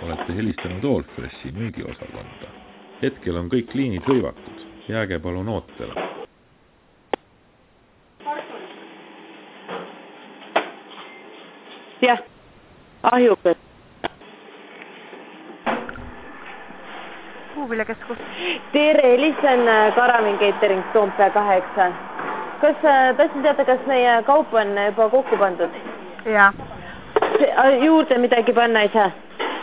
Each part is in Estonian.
olete helistanud Allfreshi müügiosakonda. Hetkel on kõik liinid hõivatud. Jääge palun ootele. Jah, ahjukas. Puuviljakeskus. Tere, helistan Karamin Catering Toompea 8. Kas tahtsin teada, kas meie kaup on juba kokku pandud? Jaa. Juurde midagi panna ei saa?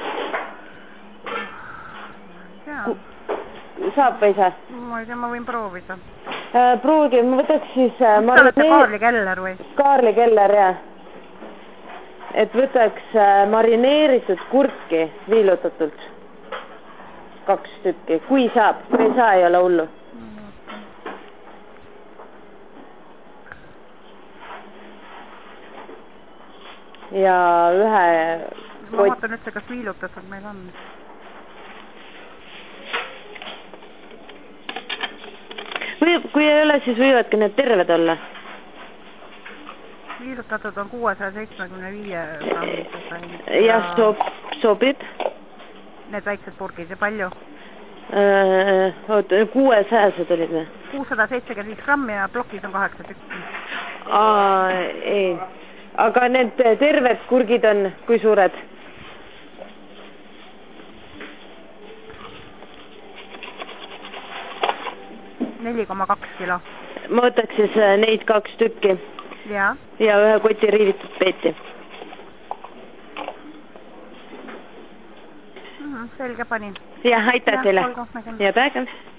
Jaa. Saab või ei saa? Ma ei tea, ma võin proovida. Proovige, ma võtaks siis... Te olete Kaarli Keller või? Kaarli Keller, jah. Et võtaks marineeritud kurki viilutatult. 2 tükki, kui saab, kui ei saa, ei ole hullu. Ja ühe... Ma vaatan üldse, kas viilutatud meil on. Kui ei ole, siis võivadki need terved olla. Viilutatud on 675 grammi. Jah, sobib. Need väiksed purgid ja palju? Oota, 600 olid või? 675 grammi ja plokis on 8 tükki. Ei. Aga need terved kurgid on kui suured? 4,2 kilo. Ma võtaks siis neid 2 tükki. Ja ühe koti riivitud peeti. Selge panin. Jah, aitäh teile. Ja päev.